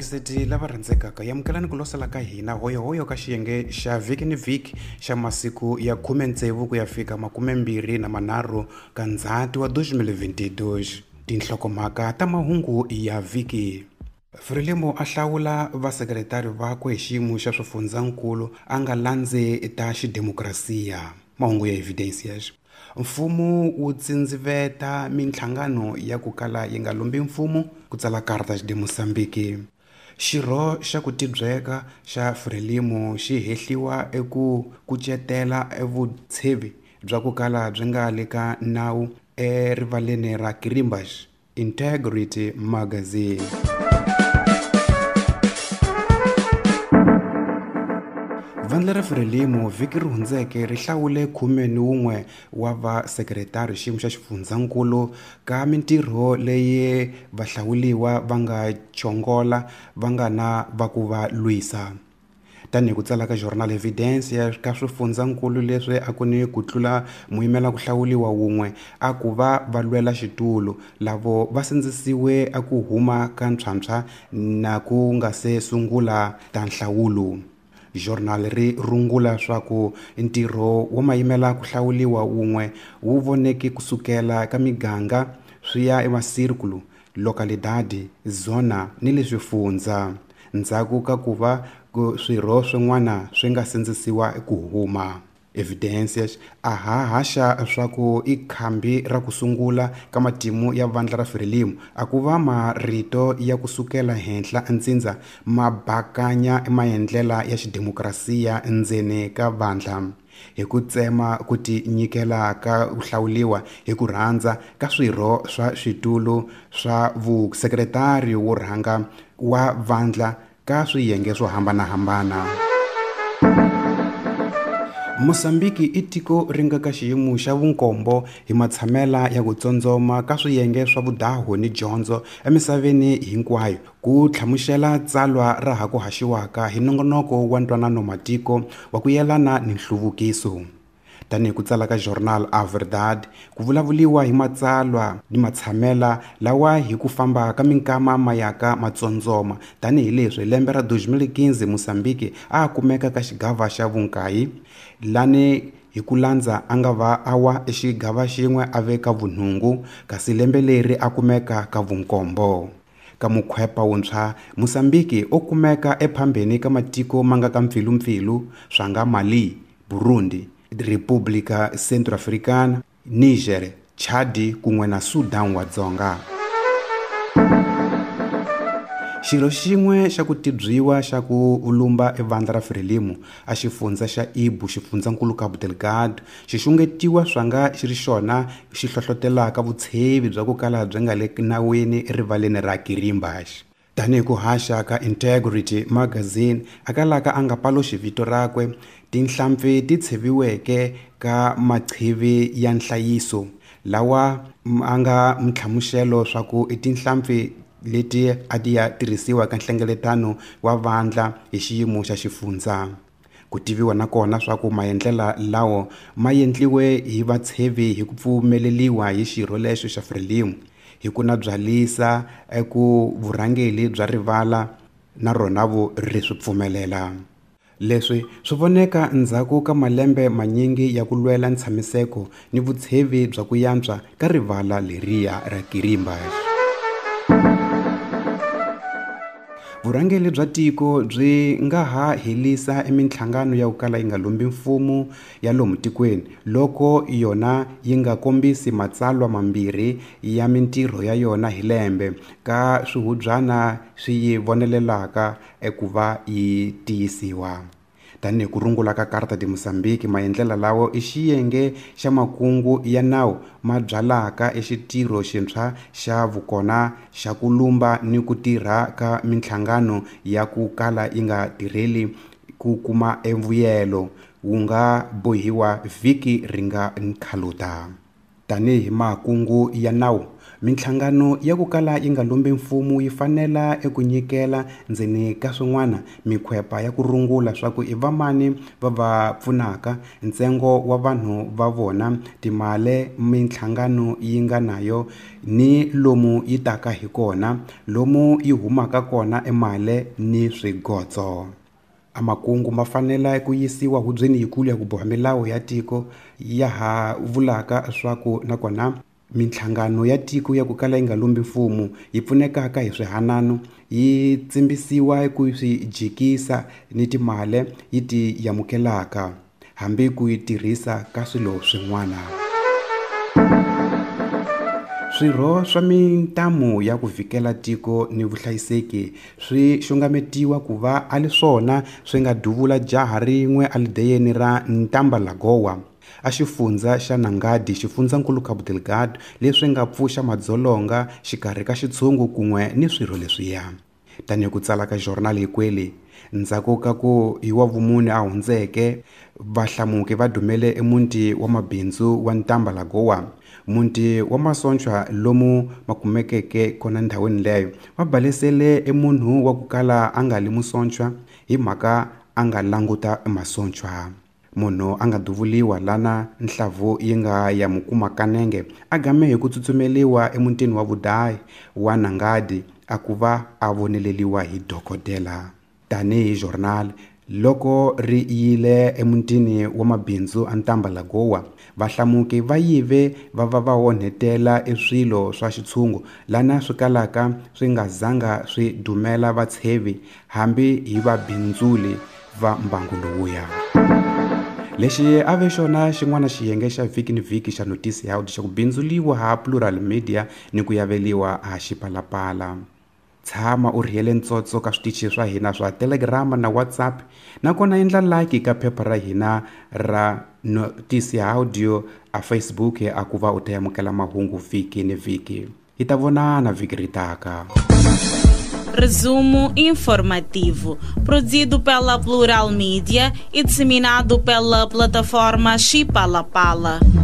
yingiseti lava rhandzekaka yamukelani ku losela ka hina hoyohoyo ka xiyenge xa vhiki ni vhiki xa masiku ya 16 ku ya fika 23 ka Ndzhati wa 2022. Tinhlokomhaka ta mahungu ya vhiki. Frelimo a hlawula vasekretari vakwe hi xiyimo xa swifundzankulu a nga landzi ta xidemokirasiya. Mahungu ya evidence. Mfumo wu tsindziveta mintlhangano ya ku kala yi nga lombi mfumo ku tsala Cartas de Moçambique. Xirho xa ku tibyeka xa Frelimo xi hehliwa eku kucetela evutshevi bya ku kala byi nga le ka nawu erivaleni ra Quirimbas. Integrity Magazine. Vandla ra Frelimo vhiki ri hundzeke ri hlawule 11 wa vasekretari xiyimo xa xifundzankulu ka mintirho leyi vahlawuliwa va nga chongola va nga na va ku va lwisa. Tanihi ku tsala ka Journal Evidence ya ka swifundzankulu leswi a ku ni ku tlula muyimela ku hlawuliwa wun'we a ku va lwela xitulu lavo va sindzisiwe a ku huma ka ntshwampsha na ku nga se sungula ta nhlawulo. Journal ri rungula swa ku ntirho wa mayimela ku hlawuliwa wun'we wu voneke kusukela ka miganga swi ya emasirkulu, lokalidadi, zona ni le swifundza ndzhaku ka ku va swirho swin'wana swi nga sindzisiwa ku huma. Evidence a haxa swa ku i khambi ra ku sungula ka matimu ya vandla ra Frelimo a ku va marito ya ku sukela henhla ntsindza mabakanya maendlela ya xidemokirasiya endzeni ka vandla hi ku tsema ku ti nyikela ka hlawuliwa hi ku rhandza ka swirho swa switulu swa vusekretari wo rhanga wa vandla ka swiyenge swo hambanahambana. Mozambique i tiko ri nga ka xiyimo xa vunkombo hi matshamela ya ku tsondzoma ka swiyenge swa vudahu ni dyondzo emisaveni hinkwayo ku tlhamuxela tsalwa ra ha ku haxiwaka hi nongonoko wa ntwanano matiko wa ku yelana ni nhluvukiso. Tanihi ku tsala ka Journal A Verdade ku vulavuliwa hi matsalwa ni matshamela lawa hi ku famba ka minkama mayaka matsondzoma tanihi leswi lembe ra 2015 Mozambique a kumeka ka xigava xa vunkayi lani hi ku landza a nga va awa exigava xin'we a veka vunhungu kasi lembe leri a kumeka ka vunkombo. Ka mukhwepa wuntshwa Mozambique o kumeka ephambeni ka matiko manga ka mpfilumpfilu swa nga Mali, Burundi, República Centroafricana, Niger, Chad kun'we na Sudan wa Dzonga. Xilo xin'we xa ku tibyiwa xa ku lumba evandla ra Frelimo a xifundza xa Ibu xifundzankulu Cabo Delgado xi xungetiwa swanga xi ri xona xi hlohlotelaka vutshevi bya ku kala byi nga le nawini erivaleni ra Quirimbas. Tanihi ku haxa ka Integrity Magazine akalaka a nga paloxi vito rakwe tinhlampfi ti tsheviweke ka machivi ya nhlayiso lawa a nga mtlhamuxelo swa ku i tinhlampfi leti a ti ya tirhisiwa ka nhlengeletano wa vandla hi xiyimo xa xifundza. Ku tiviwa na kona swa ku maendlela lawo ma endliwe hi vatshevi hi ku pfumeleliwa hi xirho lexo xa Frelimo hi ku na byalisa eku vurhangeli bya rivala na rona ri swi pfumelela. Leswi swi voneka ndzhaku ka malembe manyingi ya ku lwela ntshamiseko ni vutshevi bya ku yantswa ka rivala leriya ra Quirimbas. Vurhangeli bya tiko byi nga ha helisa emintlhangano ya ku kala yi nga lombi mfumo ya lomu tikweni loko yona yi nga kombisi matsalwa mambirhi ya mintirho ya yona hi lembe ka swihubyana swi yi vonelelaka eku va yi tiyisiwa. Tanihi ku rungula ka Carta de Moçambique maendlela lawo i xiyenge xa makungu ya nawu ma byalaka exitirho xintshwa xa vukona xa ku lumba ni ku tirha ka mintlhangano ya ku kala yi nga tirheli ku kuma evuyelo wu nga bohiwa vhiki ri nga nkhaluta. Tanihi makungu ya nawu Mintlhangano ya ku kala yi nga lombi mfumo yi fanela eku nyikela ndzeni ka swin'wana mikhwepa ya ku rungula swa ku i vamani va va pfunaka, ntsengo wa vanhu va vona, timale mintlhangano yi nga nayo ni lomu yi taka hi kona, lomu yi humaka kona emale ni swigotso. Amakungu ma fanela ku yisiwa hubyeni yikulu ya ku boha milawu ya tiko ya ha vulaka swa ku nakona mintlhangano ya tiko ya ku kala yi nga lombi mfumo yi pfunekaka hi swihanano yi tsimbisiwa ku swi jikisa ni timale yi ti yamukelaka hambi ku yi tirhisa ka swilo swin'wana. Swirho swa mintamu ya ku vhikela tiko ni vuhlayiseki swi xungametiwa ku va ali swona swi nga duvula jaha rin'we alideyeni ra Ntambalagouwa a xifundza xa Nangadi, xifundzankulu Cabo Delgado, leswi nga pfuxa madzolonga xikarhi ka xitshungu kun'we ni swirho leswiya. Tanihi ku tsala ka Journal Hikweli, ndzhaku ka ku hi wa vumune a hundzeke, vahlamuki va dumele emuti wa mabindzu wa Ntambalagouwa. Muti wa masochwa lomu makumekeke kona ndhawini leyo va balesele emunhu wa ku kala a nga li musochwa hi mhaka a nga languta masochwa. Munhu a nga duvuliwa lana nhlavu yi nga ya mukuma kanenge a game hi ku tsutsumeliwa emutini wa vudayi wa Nangadi a ku va a voneleliwa hi dokodela. Tanihi Journal, loko ri yile emutini wa mabindzu a Ntambalagouwa, vahlamuki va yive va onhetela eswilo swa xitshungu lana swi kalaka swi nga zanga swi dumela vatshevi hambi hi vabindzuli va mbangu lowuya. Lexi a ve xona xin'wana xiyenge xa vhiki ni vhiki xa Notisi ya Audio xa ku bindzuliwa ha Plural Media ni ku yaveliwa ha Xipalapala. Tshama u rhiyele ntsotso ka switichi swa hina swa Telegram na WhatsApp, nakona endla like ka phepha ra hina ra Notisi ya Audio a Facebook a ku va u ta yamukela mahungu vhiki ni vhiki. Hi ta vonana vhiki ri taka. Resumo informativo, produzido pela Plural Media e disseminado pela plataforma Xipalapala.